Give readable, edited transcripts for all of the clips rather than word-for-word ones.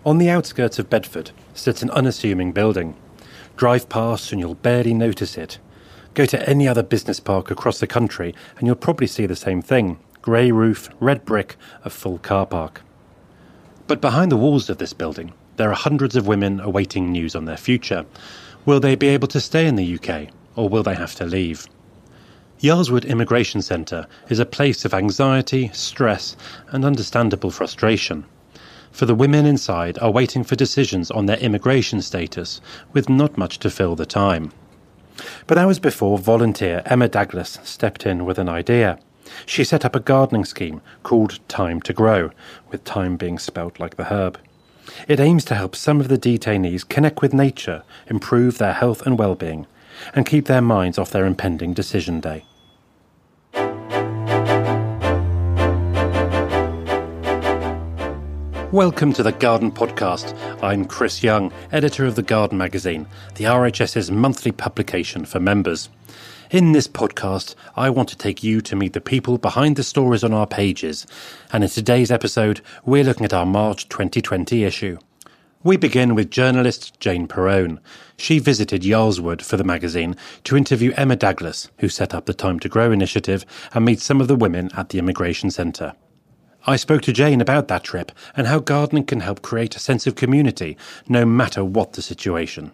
On the outskirts of Bedford sits an unassuming building. Drive past and you'll barely notice it. Go to any other business park across the country and you'll probably see the same thing. Grey roof, red brick, a full car park. But behind the walls of this building, there are hundreds of women awaiting news on their future. Will they be able to stay in the UK, or will they have to leave? Yarlswood Immigration Centre is a place of anxiety, stress and understandable frustration. For the women inside are waiting for decisions on their immigration status, with not much to fill the time. But that was before volunteer Emma Douglas stepped in with an idea. She set up a gardening scheme called Time to Grow, with time being spelt like the herb. It aims to help some of the detainees connect with nature, improve their health and well-being, and keep their minds off their impending decision day. Welcome to the Garden Podcast. I'm Chris Young, editor of The Garden magazine, the RHS's monthly publication for members. In this podcast, I want to take you to meet the people behind the stories on our pages, and in today's episode, we're looking at our March 2020 issue. We begin with journalist Jane Perrone. She visited Yarlswood for the magazine to interview Emma Douglas, who set up the Time to Grow initiative, and meet some of the women at the Immigration Centre. I spoke to Jane about that trip and how gardening can help create a sense of community, no matter what the situation.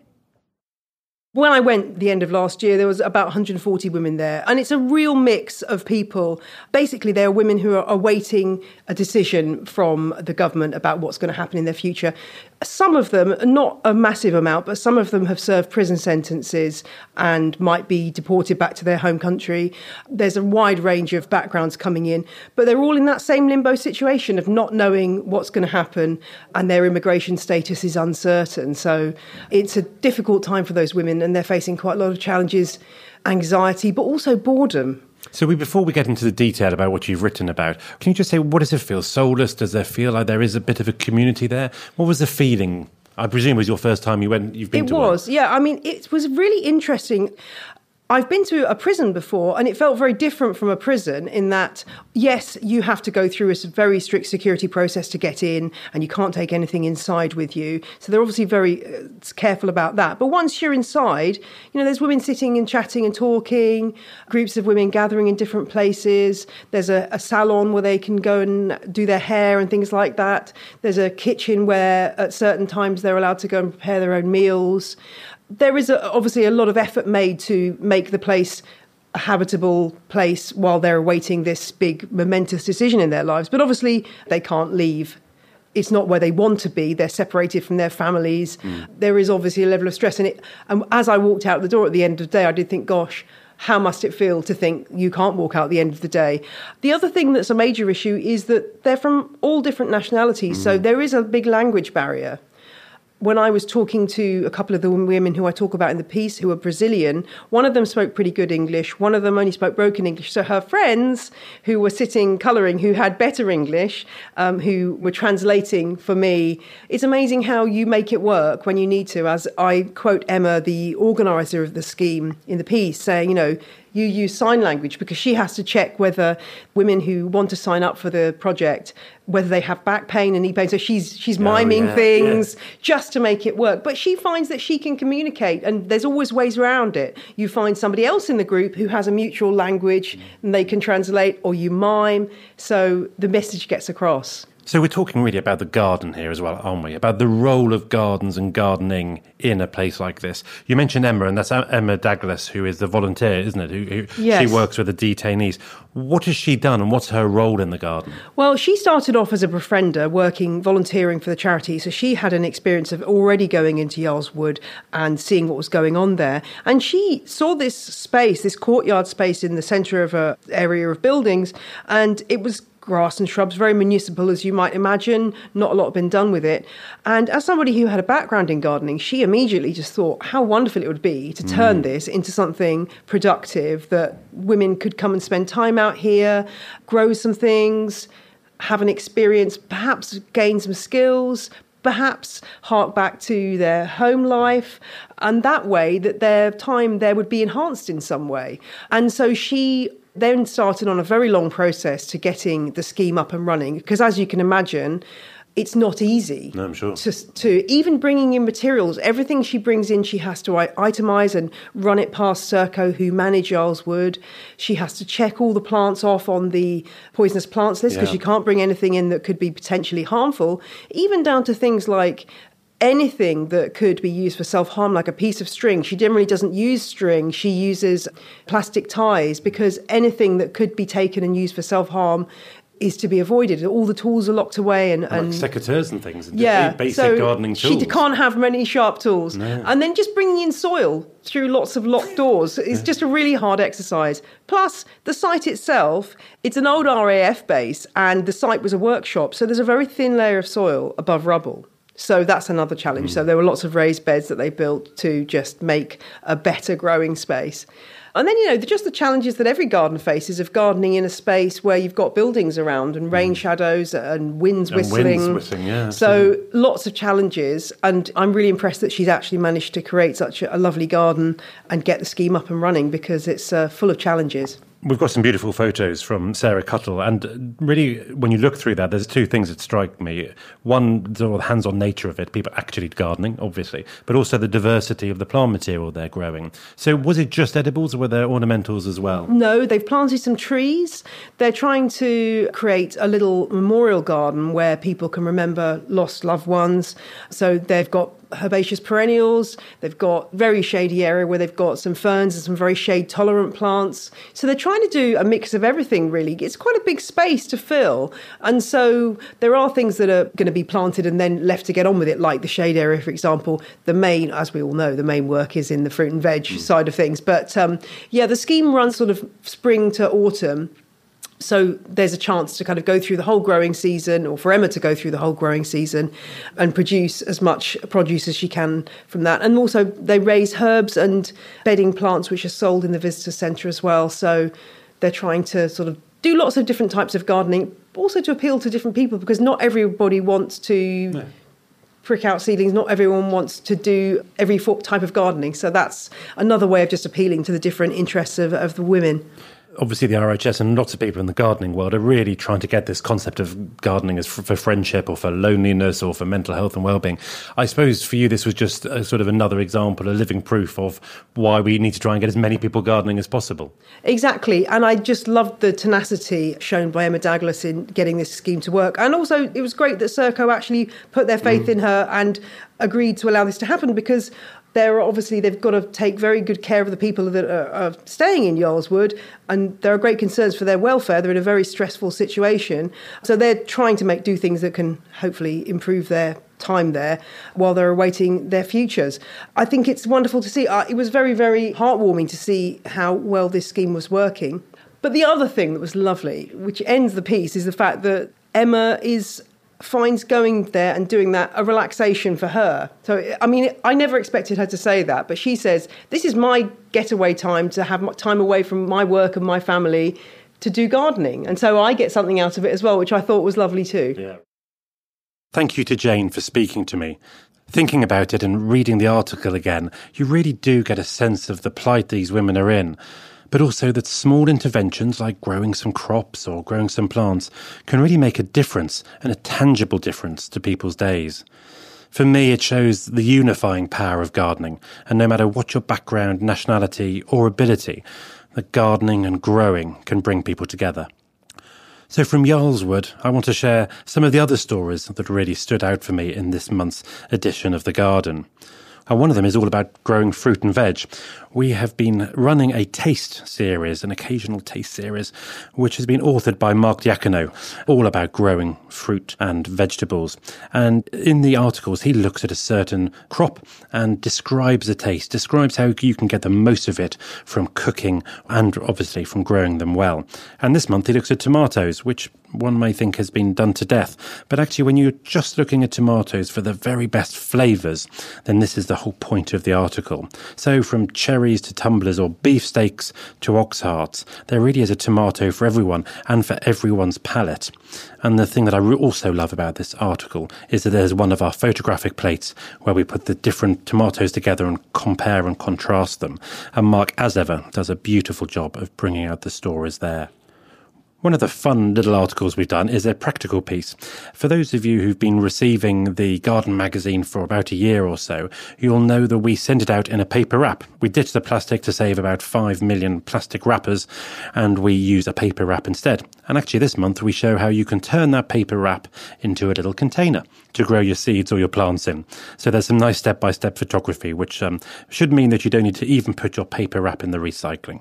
When I went at the end of last year, there was about 140 women there. And it's a real mix of people. Basically, there are women who are awaiting a decision from the government about what's going to happen in their future. Some of them, not a massive amount, but some of them have served prison sentences and might be deported back to their home country. There's a wide range of backgrounds coming in, but they're all in that same limbo situation of not knowing what's going to happen and their immigration status is uncertain. So it's a difficult time for those women and they're facing quite a lot of challenges, anxiety, but also boredom. So before we get into the detail about what you've written about, can you just say, what does it feel? Soulless? Does there feel like there is a bit of a community there? What was the feeling? I presume it was your first time you've been to one. It was, yeah. I mean, it was really interesting. I've been to a prison before and it felt very different from a prison in that, yes, you have to go through a very strict security process to get in and you can't take anything inside with you. So they're obviously very careful about that. But once you're inside, there's women sitting and chatting and talking, groups of women gathering in different places. There's a salon where they can go and do their hair and things like that. There's a kitchen where at certain times they're allowed to go and prepare their own meals. There is obviously a lot of effort made to make the place a habitable place while they're awaiting this big momentous decision in their lives. But obviously they can't leave. It's not where they want to be. They're separated from their families. There is obviously a level of stress. And as I walked out the door at the end of the day, I did think, gosh, how must it feel to think you can't walk out at the end of the day? The other thing that's a major issue is that they're from all different nationalities. So there is a big language barrier. When I was talking to a couple of the women who I talk about in the piece who are Brazilian, one of them spoke pretty good English, one of them only spoke broken English. So her friends who were sitting colouring, who had better English, who were translating for me, it's amazing how you make it work when you need to. As I quote Emma, the organiser of the scheme in the piece, saying, you use sign language because she has to check whether women who want to sign up for the project, whether they have back pain and knee pain. So she's miming things just to make it work. But she finds that she can communicate and there's always ways around it. You find somebody else in the group who has a mutual language and they can translate, or you mime. So the message gets across. So we're talking really about the garden here as well, aren't we? About the role of gardens and gardening in a place like this. You mentioned Emma, and that's Emma Douglas, who is the volunteer, isn't it? Yes. She works with the detainees. What has she done and what's her role in the garden? Well, she started off as a befriender, volunteering for the charity. So she had an experience of already going into Yarlswood and seeing what was going on there. And she saw this space, this courtyard space in the centre of an area of buildings, and it was grass and shrubs, very municipal, as you might imagine. Not a lot had been done with it. And as somebody who had a background in gardening, she immediately just thought how wonderful it would be to turn this into something productive, that women could come and spend time out here, grow some things, have an experience, perhaps gain some skills, perhaps hark back to their home life, and that way that their time there would be enhanced in some way. And so she then started on a very long process to getting the scheme up and running, because as you can imagine, it's not easy. No, I'm sure. To even bringing in materials, everything she brings in, she has to itemise and run it past Serco, who manage Yarl's Wood. She has to check all the plants off on the poisonous plants list because she can't bring anything in that could be potentially harmful, even down to things like anything that could be used for self-harm, like a piece of string. She generally doesn't use string. She uses plastic ties because anything that could be taken and used for self-harm is to be avoided. All the tools are locked away. And like secateurs and things. Basic gardening tools. She can't have many sharp tools. No. And then just bringing in soil through lots of locked doors is just a really hard exercise. Plus, the site itself, it's an old RAF base, and the site was a workshop, so there's a very thin layer of soil above rubble. So that's another challenge. So there were lots of raised beds that they built to just make a better growing space. And then, just the challenges that every gardener faces of gardening in a space where you've got buildings around and rain shadows and winds whistling. So lots of challenges. And I'm really impressed that she's actually managed to create such a lovely garden and get the scheme up and running, because it's full of challenges. We've got some beautiful photos from Sarah Cuttle, and really, when you look through that, there's two things that strike me. One, the hands-on nature of it, people actually gardening, obviously, but also the diversity of the plant material they're growing. So was it just edibles, or were there ornamentals as well? No, they've planted some trees. They're trying to create a little memorial garden where people can remember lost loved ones. So they've got herbaceous perennials. They've got very shady area where they've got some ferns and some very shade tolerant plants. So they're trying to do a mix of everything, really. It's quite a big space to fill. And so there are things that are going to be planted and then left to get on with it, like the shade area, for example. The main, as we all know, the main work is in the fruit and veg side of things. But the scheme runs sort of spring to autumn. So there's a chance to kind of go through the whole growing season, or for Emma to go through the whole growing season and produce as much produce as she can from that. And also they raise herbs and bedding plants, which are sold in the visitor centre as well. So they're trying to sort of do lots of different types of gardening, also to appeal to different people, because not everybody wants to prick out seedlings. Not everyone wants to do every type of gardening. So that's another way of just appealing to the different interests of the women. Obviously, the RHS and lots of people in the gardening world are really trying to get this concept of gardening as for friendship or for loneliness or for mental health and well-being. I suppose for you, this was just a sort of another example, a living proof of why we need to try and get as many people gardening as possible. Exactly. And I just loved the tenacity shown by Emma Douglas in getting this scheme to work. And also, it was great that Serco actually put their faith in her and agreed to allow this to happen, because they've got to take very good care of the people that are staying in Yarl's Wood, and there are great concerns for their welfare. They're in a very stressful situation. So they're trying to do things that can hopefully improve their time there while they're awaiting their futures. I think it's wonderful to see. It was very, very heartwarming to see how well this scheme was working. But the other thing that was lovely, which ends the piece, is the fact that Emma finds going there and doing that a relaxation for her. So, I mean, I never expected her to say that, but she says, this is my getaway time, to have time away from my work and my family to do gardening. And so I get something out of it as well, which I thought was lovely too. Yeah. Thank you to Jane for speaking to me. Thinking about it and reading the article again, you really do get a sense of the plight these women are in. But also that small interventions like growing some crops or growing some plants can really make a difference, and a tangible difference, to people's days. For me, it shows the unifying power of gardening, and no matter what your background, nationality or ability, that gardening and growing can bring people together. So from Yarl's Wood, I want to share some of the other stories that really stood out for me in this month's edition of The Garden. And one of them is all about growing fruit and veg. We have been running a taste series, an occasional taste series, which has been authored by Mark Diacono, all about growing fruit and vegetables. And in the articles, he looks at a certain crop and describes the taste, describes how you can get the most of it from cooking and obviously from growing them well. And this month he looks at tomatoes, which one may think has been done to death. But actually, when you're just looking at tomatoes for the very best flavours, then this is the whole point of the article. So from cherries to tumblers or beefsteaks to ox hearts, there really is a tomato for everyone and for everyone's palate. And the thing that I also love about this article is that there's one of our photographic plates where we put the different tomatoes together and compare and contrast them. And Mark, as ever, does a beautiful job of bringing out the stories there. One of the fun little articles we've done is a practical piece. For those of you who've been receiving the Garden magazine for about a year or so, you'll know that we send it out in a paper wrap. We ditch the plastic to save about 5 million plastic wrappers, and we use a paper wrap instead. And actually this month we show how you can turn that paper wrap into a little container to grow your seeds or your plants in. So there's some nice step-by-step photography, which should mean that you don't need to even put your paper wrap in the recycling.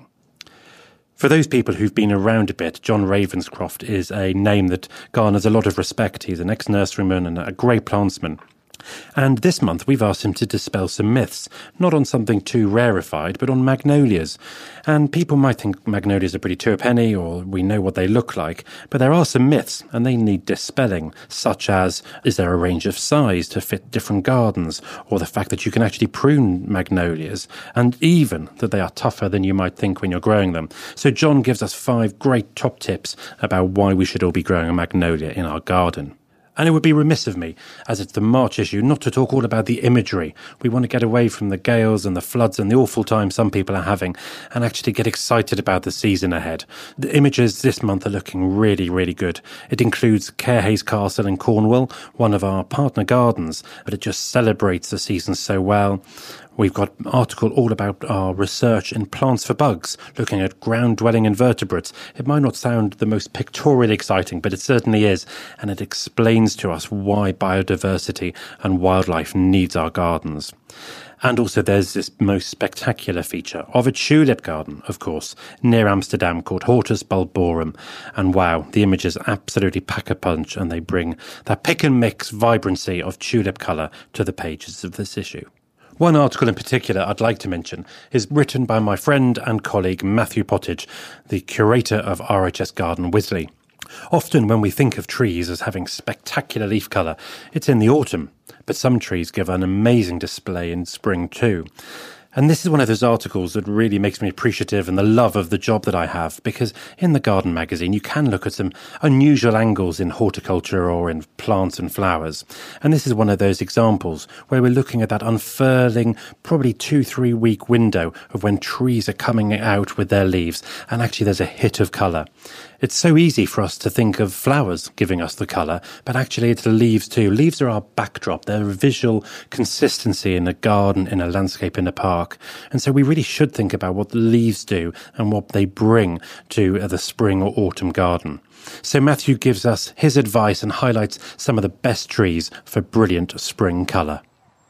For those people who've been around a bit, John Ravenscroft is a name that garners a lot of respect. He's an ex-nurseryman and a great plantsman. And this month we've asked him to dispel some myths, not on something too rarefied, but on magnolias. And people might think magnolias are pretty two-a-penny, or we know what they look like, but there are some myths, and they need dispelling, such as, is there a range of size to fit different gardens, or the fact that you can actually prune magnolias, and even that they are tougher than you might think when you're growing them. So John gives us 5 great top tips about why we should all be growing a magnolia in our garden. And it would be remiss of me, as it's the March issue, not to talk all about the imagery. We want to get away from the gales and the floods and the awful time some people are having and actually get excited about the season ahead. The images this month are looking really, really good. It includes Carehays Castle in Cornwall, one of our partner gardens, but it just celebrates the season so well. We've got an article all about our research in plants for bugs, looking at ground-dwelling invertebrates. It might not sound the most pictorially exciting, but it certainly is, and it explains to us why biodiversity and wildlife needs our gardens. And also there's this most spectacular feature of a tulip garden, of course, near Amsterdam called Hortus bulborum. And wow, the images absolutely pack a punch, and they bring that pick and mix vibrancy of tulip colour to the pages of this issue. One article in particular I'd like to mention is written by my friend and colleague Matthew Pottage, the curator of RHS Garden Wisley. Often when we think of trees as having spectacular leaf colour, it's in the autumn, but some trees give an amazing display in spring too. And this is one of those articles that really makes me appreciative and the love of the job that I have, because in the Garden magazine you can look at some unusual angles in horticulture or in plants and flowers. And this is one of those examples where we're looking at that unfurling, probably 2-3 week window of when trees are coming out with their leaves, and actually there's a hit of colour. It's so easy for us to think of flowers giving us the colour, but actually it's the leaves too. Leaves are our backdrop. They're a visual consistency in a garden, in a landscape, in a park. And so we really should think about what the leaves do and what they bring to the spring or autumn garden. So Matthew gives us his advice and highlights some of the best trees for brilliant spring colour.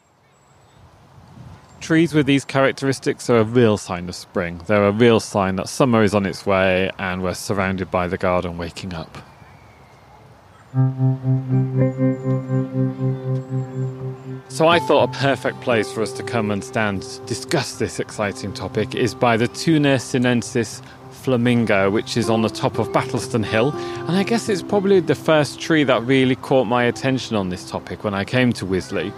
Trees with these characteristics are a real sign of spring. They're a real sign that summer is on its way and we're surrounded by the garden waking up. So I thought a perfect place for us to come and stand to discuss this exciting topic is by the Tuner sinensis flamingo, which is on the top of Battleston Hill. And I guess it's probably the first tree that really caught my attention on this topic when I came to Wisley.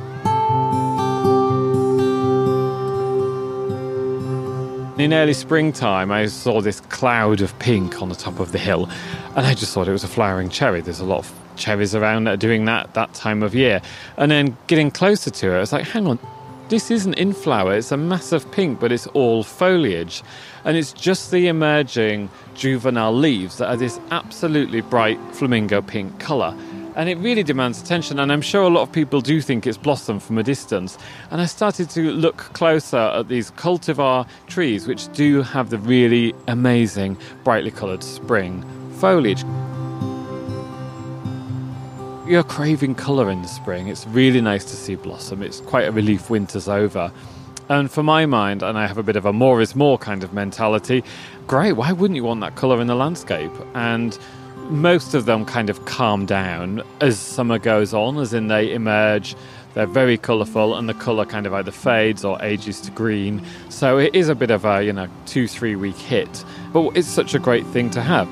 In early springtime, I saw this cloud of pink on the top of the hill, and I just thought it was a flowering cherry. There's a lot of cherries around that are doing that time of year. And then getting closer to it, I was like, hang on, this isn't in flower. It's a massive pink, but it's all foliage. And it's just the emerging juvenile leaves that are this absolutely bright flamingo pink colour. And it really demands attention, and I'm sure a lot of people do think it's blossom from a distance. And I started to look closer at these cultivar trees, which do have the really amazing, brightly coloured spring foliage. You're craving colour in the spring. It's really nice to see blossom. It's quite a relief winter's over. And for my mind, and I have a bit of a more is more kind of mentality, great, why wouldn't you want that colour in the landscape? And most of them kind of calm down as summer goes on, as in they emerge, they're very colourful, and the colour kind of either fades or ages to green. So it is a bit of a, 2-3 week hit, but it's such a great thing to have.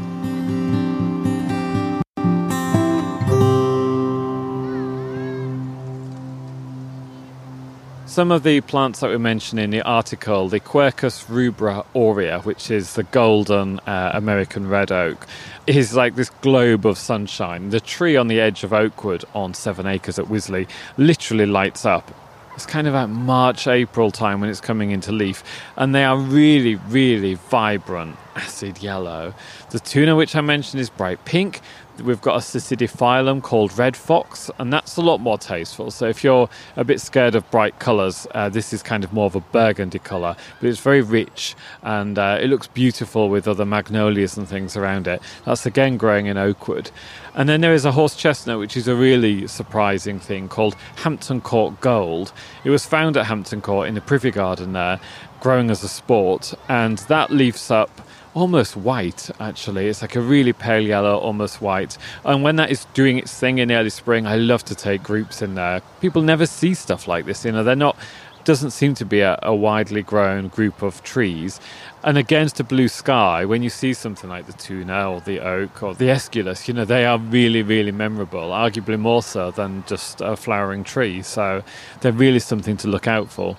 Some of the plants that we mentioned in the article, the Quercus rubra aurea, which is the golden American red oak, is like this globe of sunshine. The tree on the edge of Oakwood on 7 acres at Wisley literally lights up. It's kind of about March, April time when it's coming into leaf. And they are really, really vibrant. acid yellow. The tuna, which I mentioned, is bright pink. We've got a Cicidiphyllum called red fox, and that's a lot more tasteful. So if you're a bit scared of bright colours, this is kind of more of a burgundy colour, but it's very rich, and it looks beautiful with other magnolias and things around it. That's again growing in Oakwood. And then there is a horse chestnut, which is a really surprising thing, called Hampton Court Gold. It was found at Hampton Court in the Privy Garden there, growing as a sport, and that leaves up almost white, actually. It's like a really pale yellow, almost white. And when that is doing its thing in early spring, I love to take groups in there. People never see stuff like this, they're not, doesn't seem to be a widely grown group of trees. And against a blue sky, when you see something like the tuna or the oak or the Aesculus, they are really, really memorable, arguably more so than just a flowering tree. So they're really something to look out for.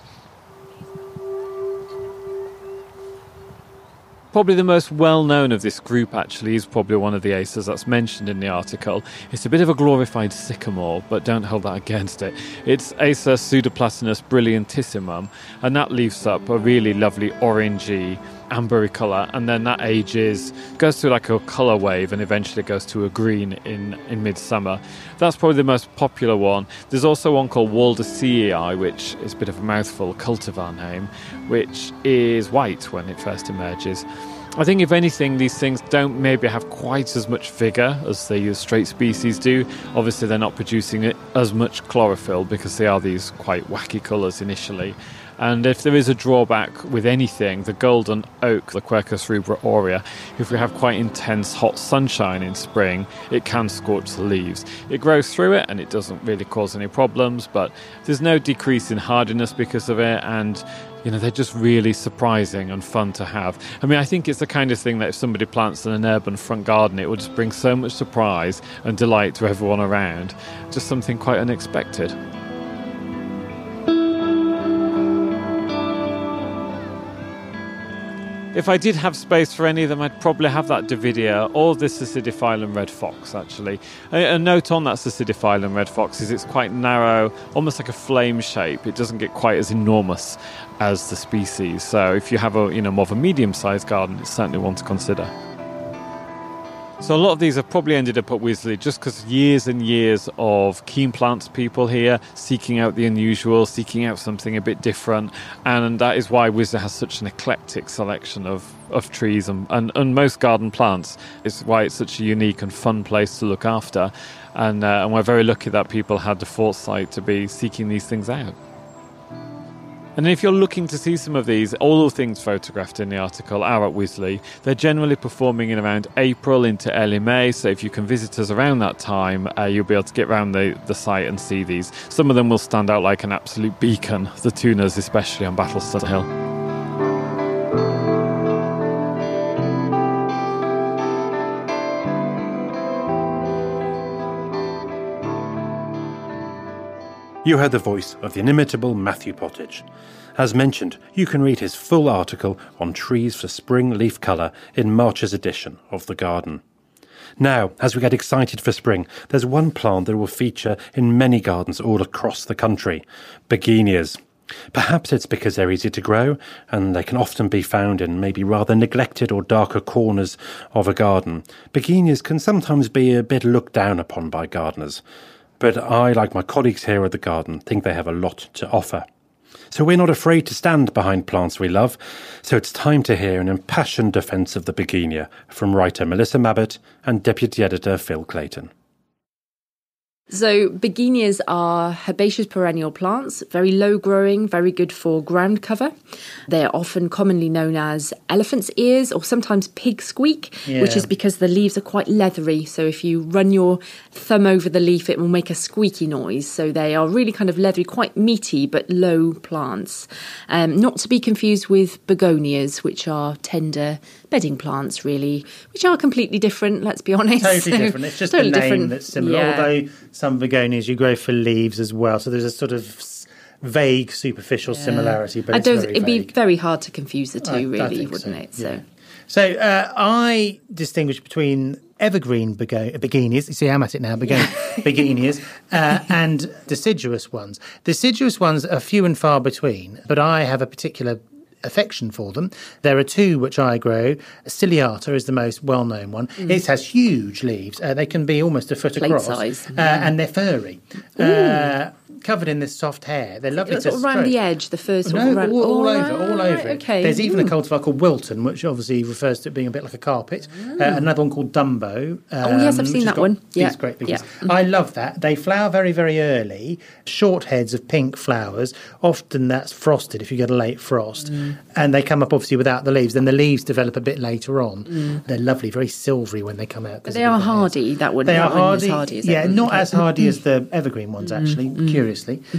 Probably the most well-known of this group, actually, is probably one of the acers that's mentioned in the article. It's a bit of a glorified sycamore, but don't hold that against it. It's Acer Pseudoplatanus brilliantissimum, and that leaves up a really lovely orangey, ambery colour, and then that goes through like a colour wave and eventually goes to a green in midsummer. That's probably the most popular one. There's also one called Waldersii, which is a bit of a mouthful, cultivar name, which is white when it first emerges. I think, if anything, these things don't maybe have quite as much vigour as the straight species do. Obviously, they're not producing as much chlorophyll because they are these quite wacky colours initially. And if there is a drawback with anything, the golden oak, the Quercus rubra aurea, if we have quite intense hot sunshine in spring, it can scorch the leaves. It grows through it and it doesn't really cause any problems, but there's no decrease in hardiness because of it, and they're just really surprising and fun to have. I mean, I think it's the kind of thing that if somebody plants in an urban front garden, it will just bring so much surprise and delight to everyone around. Just something quite unexpected. If I did have space for any of them, I'd probably have that Davidia or the Cicidiphyllum red fox, actually. A note on that Cicidiphyllum red fox is it's quite narrow, almost like a flame shape. It doesn't get quite as enormous as the species. So if you have a more of a medium-sized garden, it's certainly one to consider. So a lot of these have probably ended up at Wisley just because years and years of keen plants people here, seeking out the unusual, seeking out something a bit different. And that is why Wisley has such an eclectic selection of trees and most garden plants. It's why it's such a unique and fun place to look after. And we're very lucky that people had the foresight to be seeking these things out. And if you're looking to see some of these, all the things photographed in the article are at Wisley. They're generally performing in around April into early May, so if you can visit us around that time, you'll be able to get around the site and see these. Some of them will stand out like an absolute beacon, the tunas especially on Battleston Hill. You heard the voice of the inimitable Matthew Pottage. As mentioned, you can read his full article on trees for spring leaf colour in March's edition of The Garden. Now, as we get excited for spring, there's one plant that will feature in many gardens all across the country: begonias. Perhaps it's because they're easy to grow, and they can often be found in maybe rather neglected or darker corners of a garden. Begonias can sometimes be a bit looked down upon by gardeners. But I, like my colleagues here at the Garden, think they have a lot to offer. So we're not afraid to stand behind plants we love, so it's time to hear an impassioned defence of the begonia from writer Melissa Mabbott and Deputy Editor Phil Clayton. So begonias are herbaceous perennial plants, very low growing, very good for ground cover. They're often commonly known as elephant's ears or sometimes pig squeak, which is because the leaves are quite leathery. So if you run your thumb over the leaf, it will make a squeaky noise. So they are really kind of leathery, quite meaty, but low plants. Not to be confused with begonias, which are tender bedding plants, really, which are completely different, let's be honest. Totally different. It's just totally the name different. That's similar, although some begonias you grow for leaves as well. So there's a sort of vague, superficial similarity, but it'd be very hard to confuse the two, really, wouldn't it? So I distinguish between evergreen begonias, you see I'm at it now, begonias, and deciduous ones. Deciduous ones are few and far between, but I have a particular affection for them. There are two which I grow. Ciliata is the most well-known one. It has huge leaves. They can be almost a foot across. Size. And they're furry. Covered in this soft hair. They're lovely to sort of around the edge, the first all over. Okay. There's even a cultivar called Wilton, which obviously refers to it being a bit like a carpet. Another one called Dumbo. Yes, I've seen that one. These great big ones. I love that. They flower very, very early. Short heads of pink flowers. Often that's frosted if you get a late frost. And they come up obviously without the leaves. Then the leaves develop a bit later on. They're lovely, very silvery when they come out. But they are hardy, that one. They are hardy. Not as hardy as the evergreen ones, actually, curiously.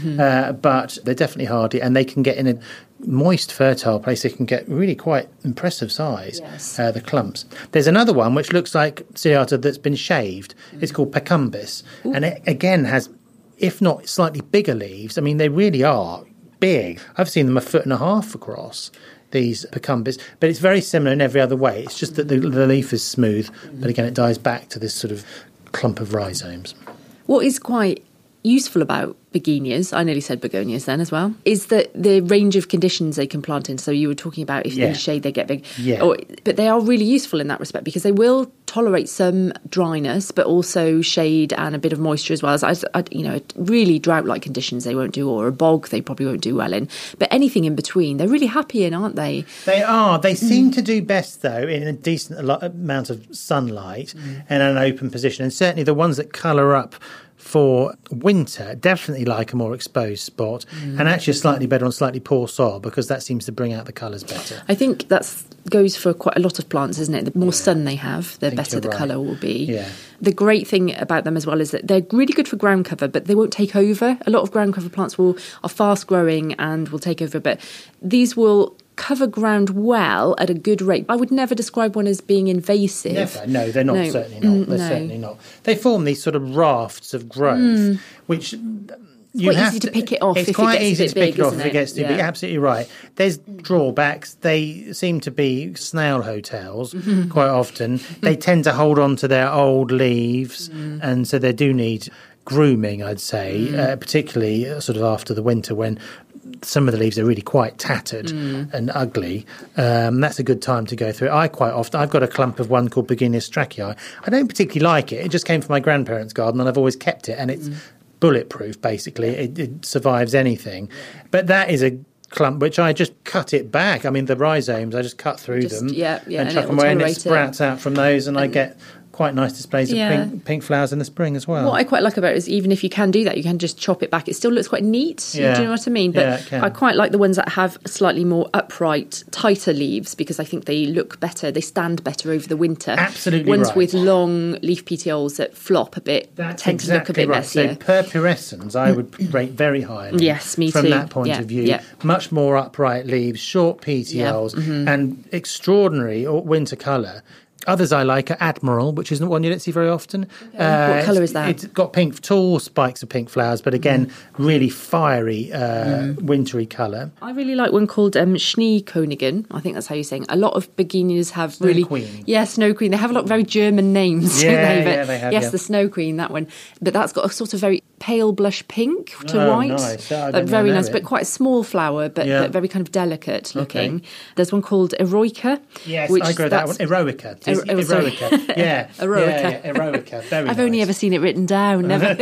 But they're definitely hardy, and they can get in a moist, fertile place. They can get really quite impressive size, the clumps. There's another one which looks like Ciliata that's been shaved. It's called Pacumbis, and it again has, if not slightly bigger leaves. I mean, they really are big. I've seen them 1.5 foot across, these Pacumbis, but it's very similar in every other way. It's just that the leaf is smooth, but again, it dies back to this sort of clump of rhizomes. What is quite useful about begonias, I nearly said begonias then as well, is that the range of conditions they can plant in. So you were talking about if in shade they get big. But they are really useful in that respect because they will tolerate some dryness, but also shade and a bit of moisture as well. As really drought-like conditions they won't do, or a bog they probably won't do well in. But anything in between, they're really happy in, aren't they? They are. They seem to do best, though, in a decent amount of sunlight and an open position. And certainly the ones that colour up for winter definitely like a more exposed spot, and actually slightly better on slightly poor soil because that seems to bring out the colours better. I think that goes for quite a lot of plants, isn't it? The more sun they have, the better the colour will be. Yeah. The great thing about them as well is that they're really good for ground cover, but they won't take over. A lot of ground cover plants are fast growing and will take over, but these will cover ground well at a good rate. I would never describe one as being invasive. Never. No, they're not. No. Certainly not. They're certainly not. They form these sort of rafts of growth, which it's quite easy to pick it off. It's quite easy to pick it off if it gets too big. Absolutely right. There's drawbacks. They seem to be snail hotels quite often. They tend to hold on to their old leaves, and so they do need grooming, I'd say, particularly sort of after the winter when some of the leaves are really quite tattered and ugly. That's a good time to go through it. I've got a clump of one called Begonia strachyi. I don't particularly like it. It just came from my grandparents' garden and I've always kept it, and it's bulletproof, basically. It survives anything. But that is a clump which I just cut it back. I mean, the rhizomes, I just cut through them and chuck them away, and it sprouts out from those, and I get quite nice displays of pink flowers in the spring as well. What I quite like about it is even if you can do that, you can just chop it back. It still looks quite neat. Do you know what I mean? But I quite like the ones that have slightly more upright, tighter leaves because I think they look better. They stand better over the winter. Absolutely ones right. with long leaf petioles that flop a bit tend to look a bit messier. So purpurescens I would rate very highly. Yes, me from too. That point of view. Yeah. Much more upright leaves, short petioles, and extraordinary winter colour. Others I like are Admiral, which isn't one you don't see very often. What colour is that? It's got tall spikes of pink flowers, but again, really fiery, wintry colour. I really like one called Schneekönigen. I think that's how you're saying. A lot of begonias have Snow Queen. Yeah, Snow Queen. They have a lot of very German names, don't they? But they have. Yes, the Snow Queen, that one. But that's got a sort of very pale blush pink to white. Nice. Very nice, but quite a small flower, but very kind of delicate looking. Okay. There's one called Eroica. Yes, I grow that one. Eroica. Eroica. Yeah. Eroica. Eroica. Very I've only ever seen it written down, never.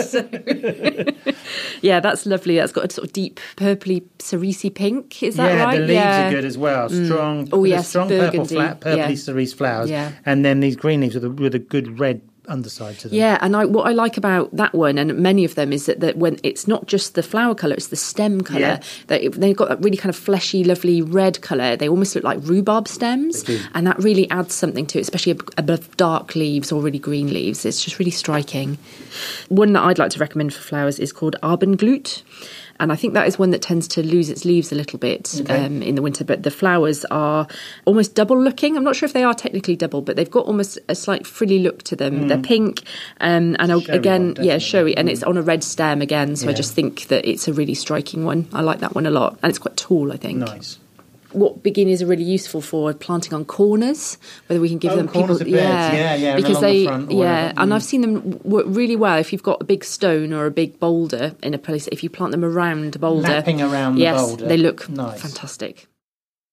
Yeah, that's lovely. That's got a sort of deep purpley cerise pink. Is that right? Yeah, the leaves are good as well. Strong. Strong burgundy. purpley cerise flowers. Yeah. And then these green leaves with a good red underside to them. Yeah, and what I like about that one and many of them is that when it's not just the flower colour, it's the stem colour. They've got that really kind of fleshy, lovely red colour. They almost look like rhubarb stems, and that really adds something to it, especially above dark leaves or really green leaves. It's just really striking. One that I'd like to recommend for flowers is called Abendglut. And I think that is one that tends to lose its leaves a little bit in the winter. But the flowers are almost double looking. I'm not sure if they are technically double, but they've got almost a slight frilly look to them. They're pink. And showy showy. And it's on a red stem again. So I just think that it's a really striking one. I like that one a lot. And it's quite tall, I think. Nice. What begonias are really useful for planting on corners, whether we can give them people, because they, and I've seen them work really well if you've got a big stone or a big boulder in a place. If you plant them around a boulder, lapping around the boulder, they look fantastic.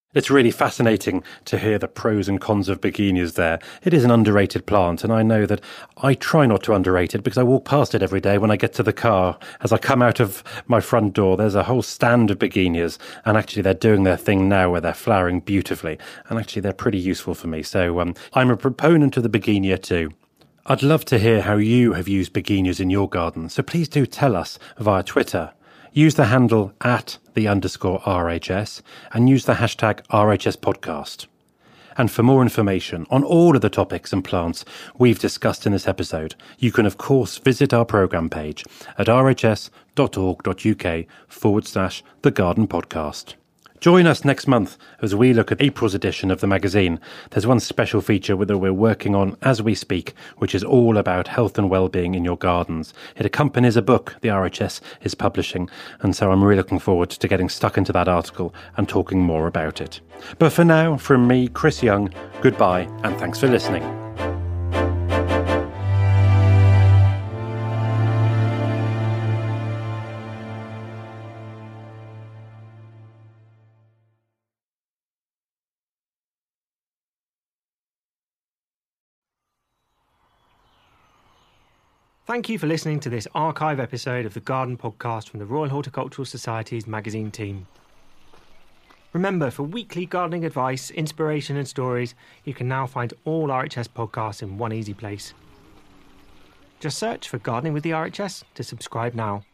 It's really fascinating to hear the pros and cons of begonias there. It is an underrated plant, and I know that I try not to underrate it because I walk past it every day when I get to the car. As I come out of my front door, there's a whole stand of begonias, and actually they're doing their thing now where they're flowering beautifully, and actually they're pretty useful for me. So I'm a proponent of the begonia too. I'd love to hear how you have used begonias in your garden, so please do tell us via Twitter. Use the handle @the_RHS and use the hashtag RHS podcast. And for more information on all of the topics and plants we've discussed in this episode, you can of course visit our programme page at rhs.org.uk/The Garden Podcast. Join us next month as we look at April's edition of the magazine. There's one special feature that we're working on as we speak, which is all about health and well-being in your gardens. It accompanies a book the RHS is publishing, and so I'm really looking forward to getting stuck into that article and talking more about it. But for now, from me, Chris Young, goodbye and thanks for listening. Thank you for listening to this archive episode of the Garden Podcast from the Royal Horticultural Society's magazine team. Remember, for weekly gardening advice, inspiration and stories, you can now find all RHS podcasts in one easy place. Just search for Gardening with the RHS to subscribe now.